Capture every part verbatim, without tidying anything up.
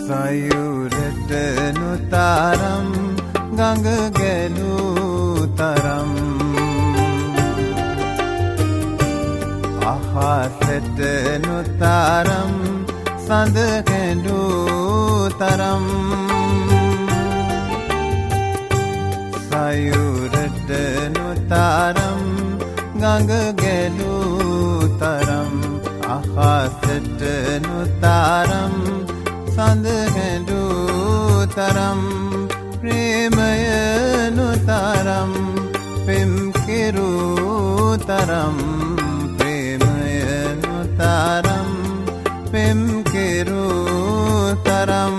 සයුරට නොතරම් ගඟ ගැලූ තරම් අහසට නොතරම් සඳ කැඳූ තරම් සයුරට නොතරම් ගඟ ගැලූ තරම් අහසට නොතරම් සඳ කැඳූ තරම් ප්‍රේමය නොතරම් පෙම් කෙරූ තරම් ප්‍රේමය නොතරම් පෙම් කෙරූ තරම්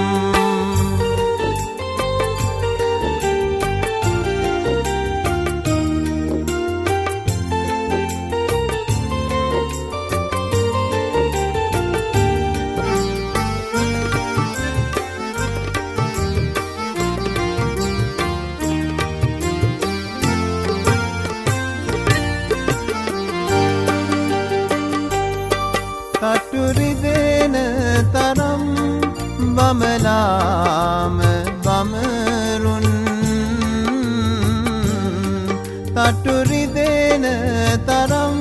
තටුරිදෙන තරම් බමලාම බමරුන් තටුරිදෙන තරම්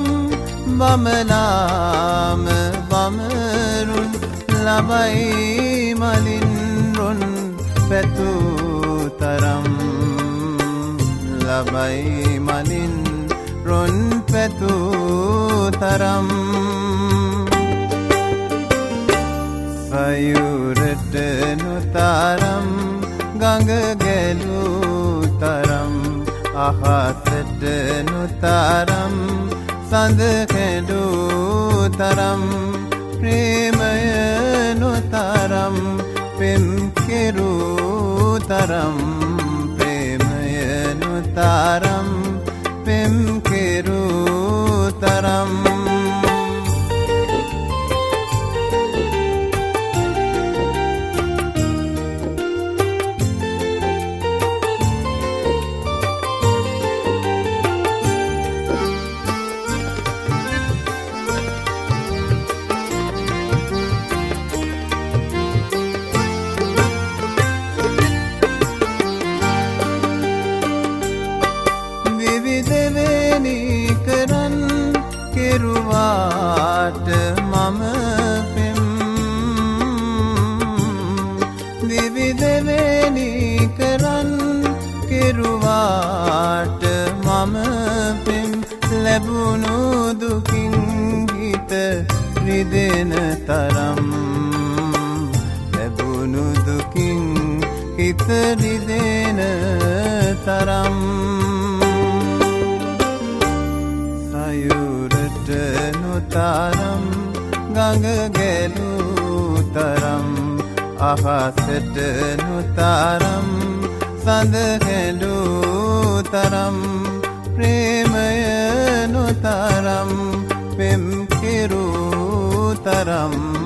බමලාම බමරුන් ලබයි මලින් රොන් පැතූ තරම් ලබයි මලින් රොන් පැතූ තරම් සයුරට නොතරම් ගඟ ගැලූ තරම් අහසට නොතරම් සඳ කැඳූ තරම් ප්‍රේමය නොතරම් පෙම් කෙරූ තරම් ප්‍රේමය නොතරම් පෙම් කෙරූ තරම් කෙරුවාට මම පෙම් දිවිදෙවෙනි කරන් කෙරුවාට මම පෙම් ලැබුණු දුකින් හිත රිදෙන තරම් ලැබුණු දුකින් හිත රිදෙන තරම් සයුරට නොතරම් ගඟ ගැලූ තරම් අහසට නොතරම් සඳ කැඳූ තරම් ප්‍රේමය නොතරම් පෙම් කෙරූ තරම්